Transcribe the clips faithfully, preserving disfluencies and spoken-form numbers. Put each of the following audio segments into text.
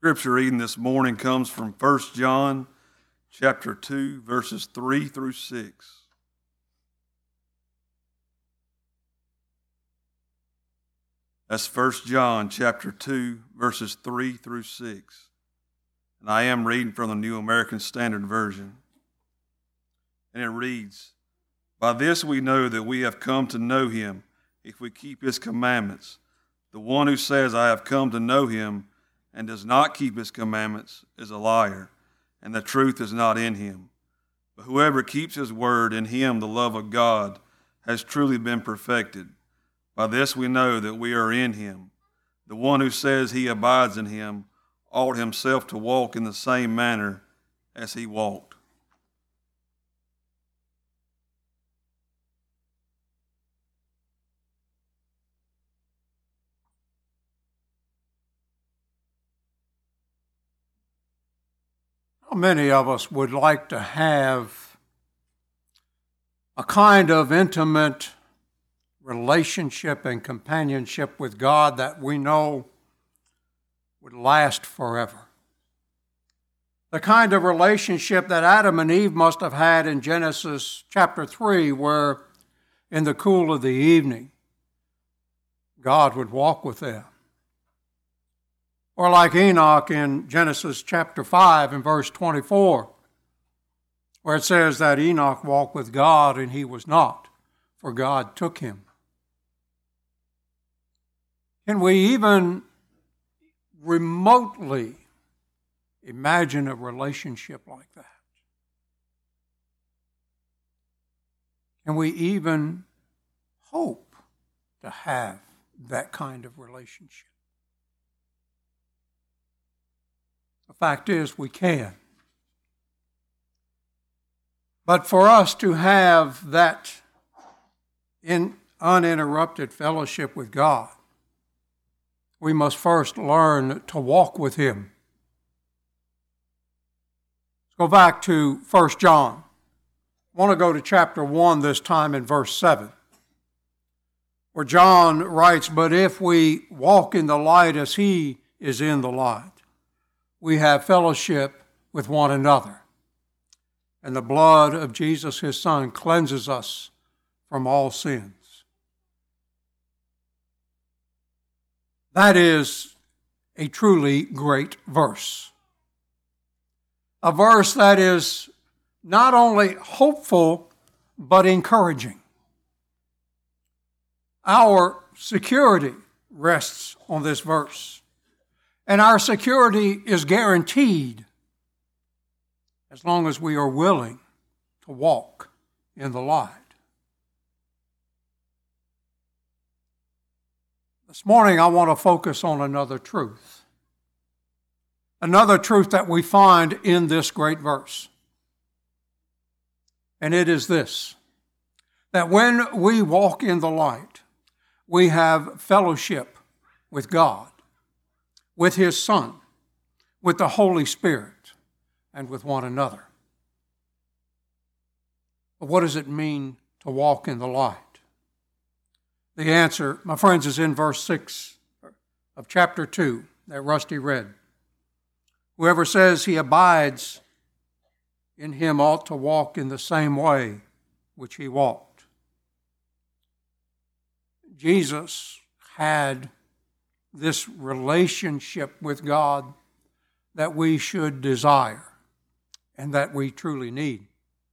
Scripture reading this morning comes from First John chapter two, verses three through six. That's First John chapter two, verses three through six. And I am reading from the New American Standard Version. And it reads, "By this we know that we have come to know him, if we keep his commandments. The one who says, 'I have come to know him,' and does not keep his commandments is a liar, and the truth is not in him. But whoever keeps his word, in him the love of God has truly been perfected. By this we know that we are in him. The one who says he abides in him ought himself to walk in the same manner as he walked." How many of us would like to have a kind of intimate relationship and companionship with God that we know would last forever? The kind of relationship that Adam and Eve must have had in Genesis chapter three, where in the cool of the evening, God would walk with them. Or like Enoch in Genesis chapter five and verse twenty-four, where it says that Enoch walked with God and he was not, for God took him. Can we even remotely imagine a relationship like that? Can we even hope to have that kind of relationship? The fact is, we can. But for us to have that in uninterrupted fellowship with God, we must first learn to walk with him. Let's go back to First John. I want to go to chapter one this time in verse seven, where John writes, "But if we walk in the light as he is in the light, we have fellowship with one another, and the blood of Jesus, his Son, cleanses us from all sins." That is a truly great verse. A verse that is not only hopeful, but encouraging. Our security rests on this verse. And our security is guaranteed as long as we are willing to walk in the light. This morning I want to focus on another truth. Another truth that we find in this great verse. And it is this: that when we walk in the light, we have fellowship with God, with his Son, with the Holy Spirit, and with one another. But what does it mean to walk in the light? The answer, my friends, is in verse six of chapter two that Rusty read. "Whoever says he abides in him ought to walk in the same way which he walked." Jesus had this relationship with God that we should desire and that we truly need.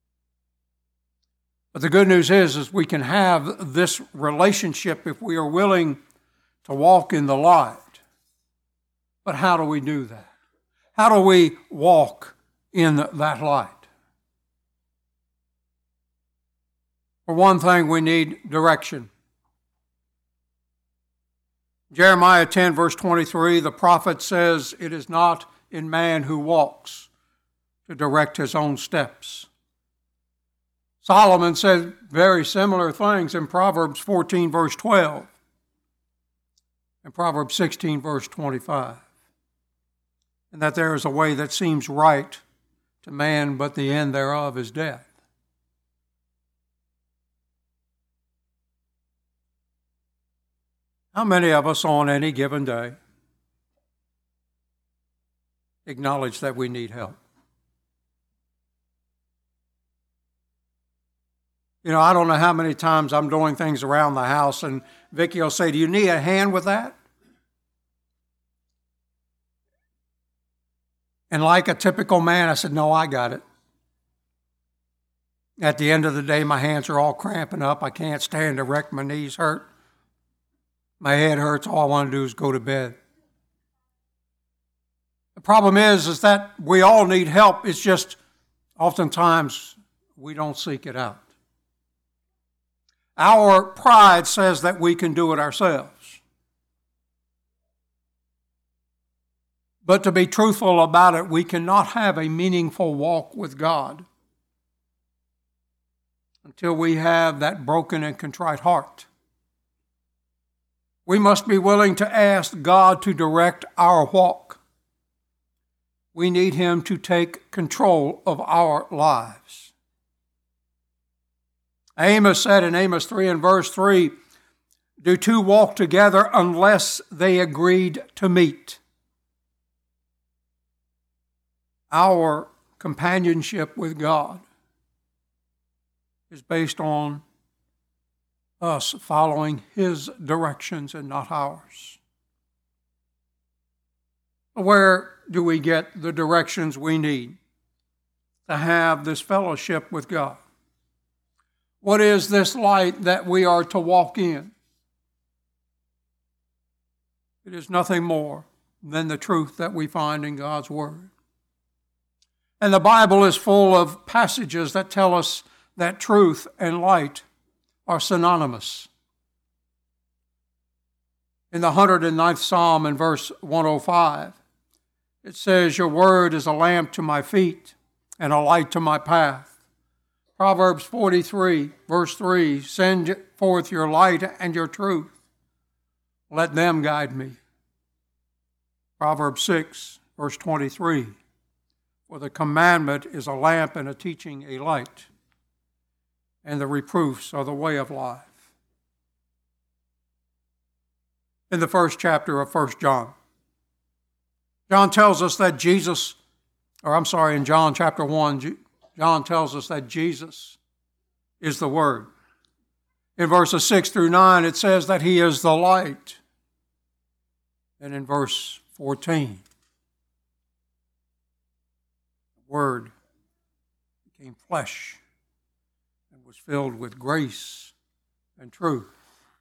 But the good news is, is we can have this relationship if we are willing to walk in the light. But how do we do that? How do we walk in that light? For one thing, we need direction. Jeremiah ten, verse twenty-three, the prophet says, "It is not in man who walks to direct his own steps." Solomon said very similar things in Proverbs fourteen, verse twelve, and Proverbs sixteen, verse twenty-five, and that there is a way that seems right to man, but the end thereof is death. How many of us on any given day acknowledge that we need help. You know, I don't know how many times I'm doing things around the house and Vicki will say, "Do you need a hand with that?" And like a typical man, I said, "No, I got it." At the end of the day, my hands are all cramping up. I can't stand erect. My knees hurt. My head hurts. All I want to do is go to bed. The problem is, is that we all need help. It's just oftentimes we don't seek it out. Our pride says that we can do it ourselves. But to be truthful about it, we cannot have a meaningful walk with God until we have that broken and contrite heart. We must be willing to ask God to direct our walk. We need Him to take control of our lives. Amos said in Amos three and verse three, "Do two walk together unless they agreed to meet?" Our companionship with God is based on us following His directions and not ours. Where do we get the directions we need to have this fellowship with God? What is this light that we are to walk in? It is nothing more than the truth that we find in God's Word. And the Bible is full of passages that tell us that truth and light are synonymous. In the one hundred ninth Psalm in verse one oh five, it says, "Your word is a lamp to my feet and a light to my path." Proverbs forty-three, verse three, "Send forth your light and your truth. Let them guide me." Proverbs six, verse twenty-three, "For the commandment is a lamp and a teaching a light, and the reproofs are the way of life." In the first chapter of First John, John tells us that Jesus, or I'm sorry, in John chapter one, John tells us that Jesus is the Word. In verses six through nine, it says that He is the light. And in verse fourteen, the Word became flesh and was filled with grace and truth.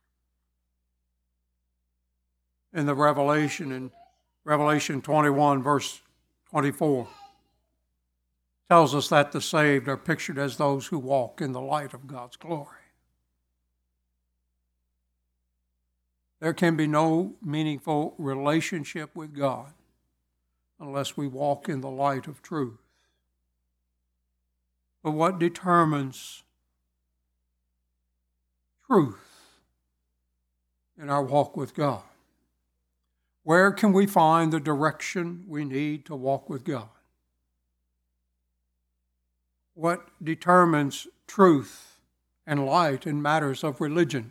In the Revelation, in Revelation twenty-one, verse twenty-four, tells us that the saved are pictured as those who walk in the light of God's glory. There can be no meaningful relationship with God unless we walk in the light of truth. But what determines truth in our walk with God? Where can we find the direction we need to walk with God? What determines truth and light in matters of religion?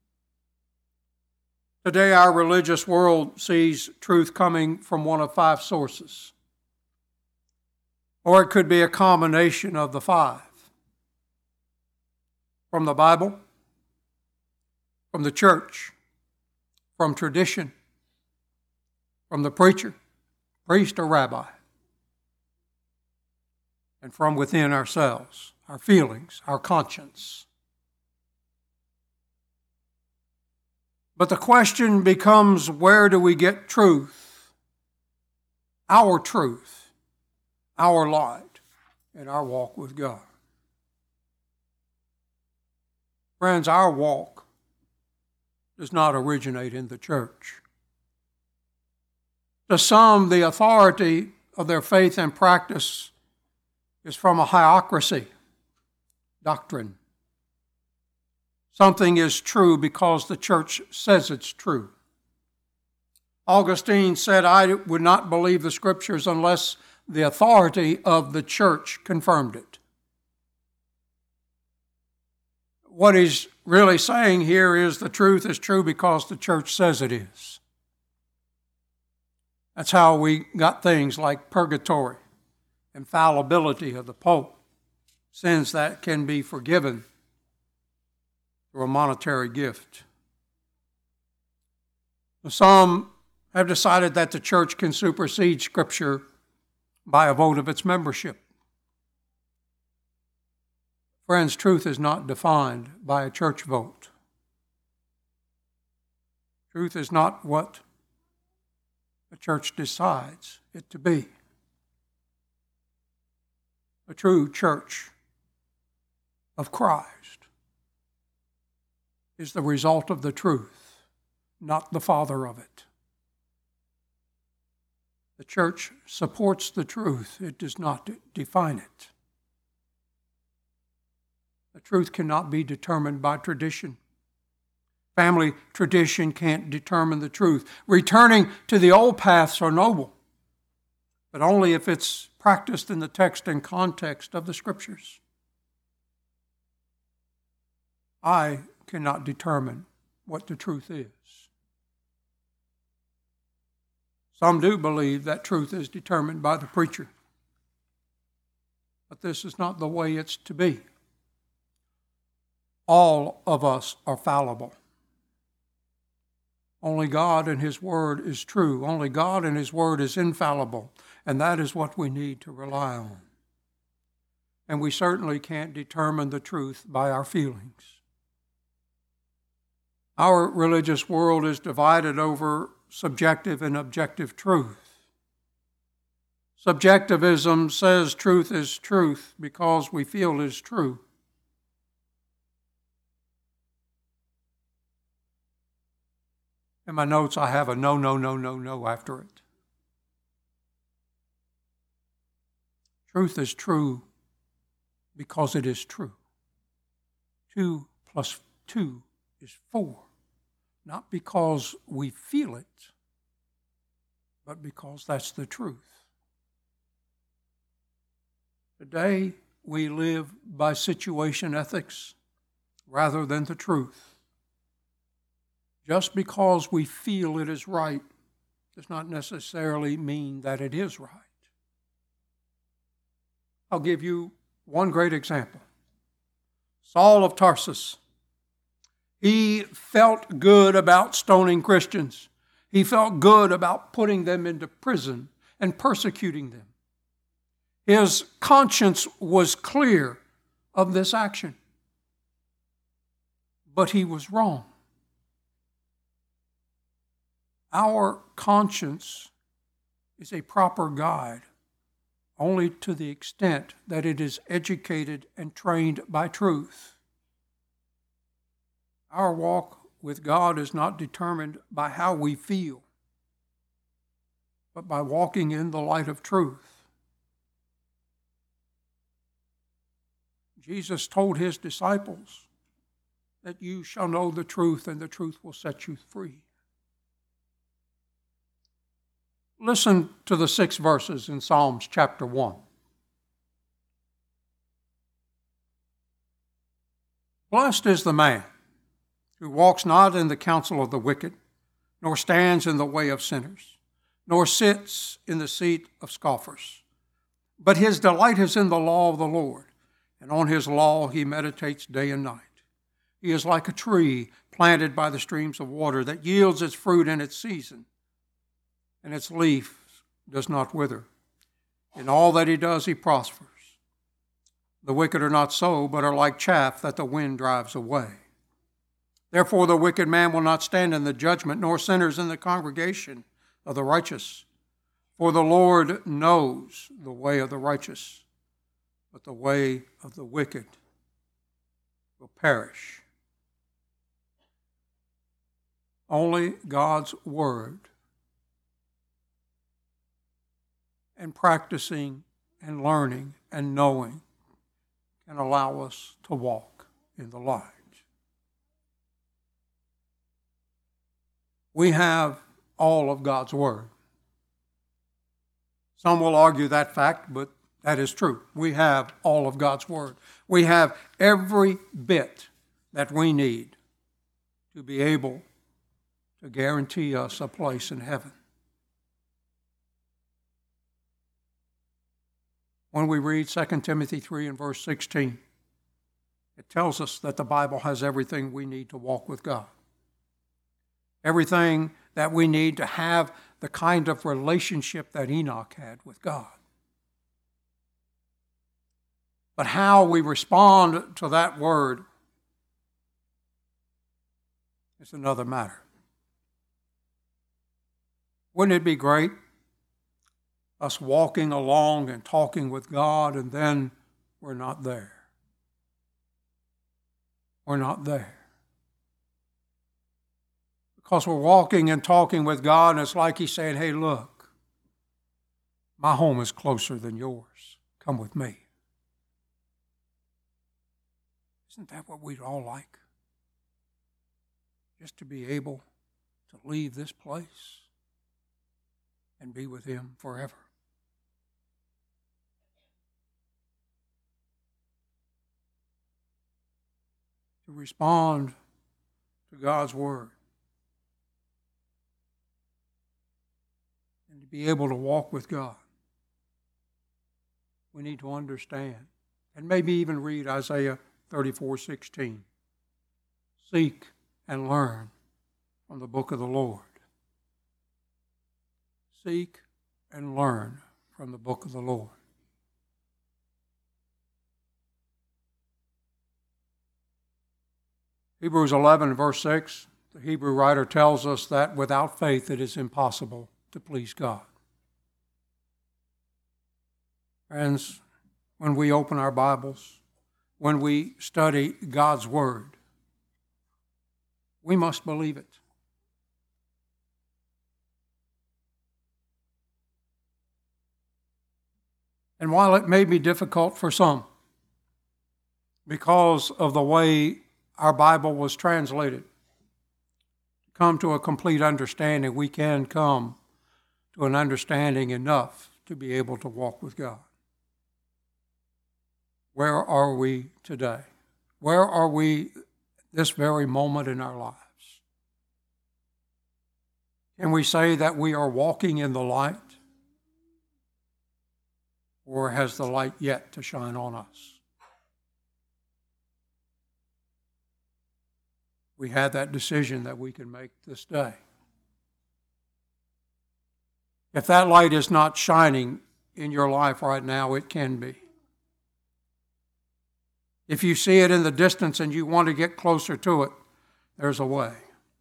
Today, our religious world sees truth coming from one of five sources. Or it could be a combination of the five. From the Bible, from the church, from tradition, from the preacher, priest, or rabbi, and from within ourselves, our feelings, our conscience. But the question becomes, where do we get truth, our truth, our light, in our walk with God? Friends, our walk does not originate in the church. To some, the authority of their faith and practice is from a hierarchy, doctrine. Something is true because the church says it's true. Augustine said, "I would not believe the Scriptures unless the authority of the church confirmed it." What he's really saying here is the truth is true because the church says it is. That's how we got things like purgatory, infallibility of the Pope, sins that can be forgiven through a monetary gift. Some have decided that the church can supersede Scripture by a vote of its membership. Friends, truth is not defined by a church vote. Truth is not what the church decides it to be. The true church of Christ is the result of the truth, not the father of it. The church supports the truth. It does not define it. The truth cannot be determined by tradition. Family tradition can't determine the truth. Returning to the old paths are noble, but only if it's practiced in the text and context of the Scriptures. I cannot determine what the truth is. Some do believe that truth is determined by the preacher, but this is not the way it's to be. All of us are fallible. Only God and His Word is true. Only God and His Word is infallible. And that is what we need to rely on. And we certainly can't determine the truth by our feelings. Our religious world is divided over subjective and objective truth. Subjectivism says truth is truth because we feel is true. In my notes, I have a no, no, no, no, no after it. Truth is true because it is true. Two plus two is four. Not because we feel it, but because that's the truth. Today, we live by situation ethics rather than the truth. Just because we feel it is right does not necessarily mean that it is right. I'll give you one great example. Saul of Tarsus. He felt good about stoning Christians. He felt good about putting them into prison and persecuting them. His conscience was clear of this action. But he was wrong. Our conscience is a proper guide only to the extent that it is educated and trained by truth. Our walk with God is not determined by how we feel, but by walking in the light of truth. Jesus told His disciples that you shall know the truth and the truth will set you free. Listen to the six verses in Psalms chapter one. Blessed is the man who walks not in the counsel of the wicked, nor stands in the way of sinners, nor sits in the seat of scoffers. But his delight is in the law of the Lord, and on his law he meditates day and night. He is like a tree planted by the streams of water that yields its fruit in its season, and its leaf does not wither. In all that he does, he prospers. The wicked are not so, but are like chaff that the wind drives away. Therefore the wicked man will not stand in the judgment, nor sinners in the congregation of the righteous. For the Lord knows the way of the righteous, but the way of the wicked will perish. Only God's word and practicing and learning and knowing can allow us to walk in the light. We have all of God's word. Some will argue that fact, but that is true. We have all of God's word. We have every bit that we need to be able to guarantee us a place in heaven. When we read Second Timothy three and verse sixteen, it tells us that the Bible has everything we need to walk with God. Everything that we need to have the kind of relationship that Enoch had with God. But how we respond to that word is another matter. Wouldn't it be great, us walking along and talking with God, and then we're not there? We're not there. Because we're walking and talking with God, and it's like He's saying, hey, look, my home is closer than yours. Come with me. Isn't that what we'd all like? Just to be able to leave this place and be with Him forever. To respond to God's Word and to be able to walk with God, we need to understand and maybe even read Isaiah thirty-four sixteen. Seek and learn from the book of the Lord. Seek and learn from the book of the Lord. Hebrews eleven, verse six, the Hebrew writer tells us that without faith it is impossible to please God. Friends, when we open our Bibles, when we study God's Word, we must believe it. And while it may be difficult for some, because of the way our Bible was translated, to come to a complete understanding, we can come to an understanding enough to be able to walk with God. Where are we today? Where are we this very moment in our lives? Can we say that we are walking in the light? Or has the light yet to shine on us? We have that decision that we can make this day. If that light is not shining in your life right now, it can be. If you see it in the distance and you want to get closer to it, there's a way.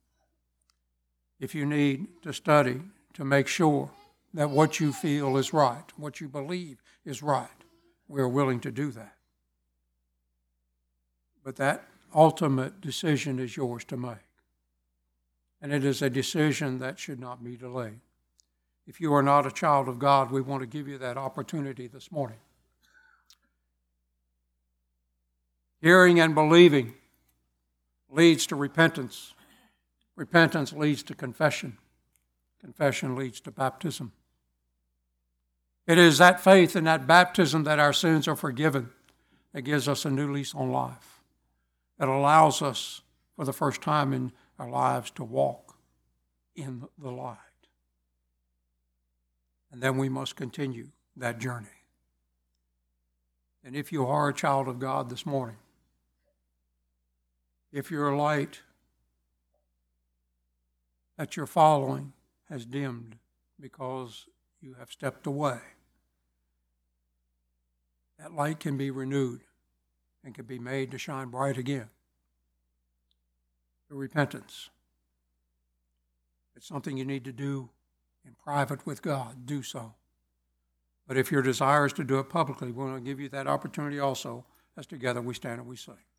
If you need to study to make sure that what you feel is right, what you believe is right, we are willing to do that. But that ultimate decision is yours to make. And it is a decision that should not be delayed. If you are not a child of God, we want to give you that opportunity this morning. Hearing and believing leads to repentance. Repentance leads to confession. Confession leads to baptism. It is that faith and that baptism that our sins are forgiven that gives us a new lease on life, that allows us for the first time in our lives to walk in the light. And then we must continue that journey. And if you are a child of God this morning, if your light that you're following has dimmed because you have stepped away, that light can be renewed and can be made to shine bright again. The repentance. It's something you need to do in private with God. Do so. But if your desire is to do it publicly, we want to give you that opportunity also as together we stand and we sing.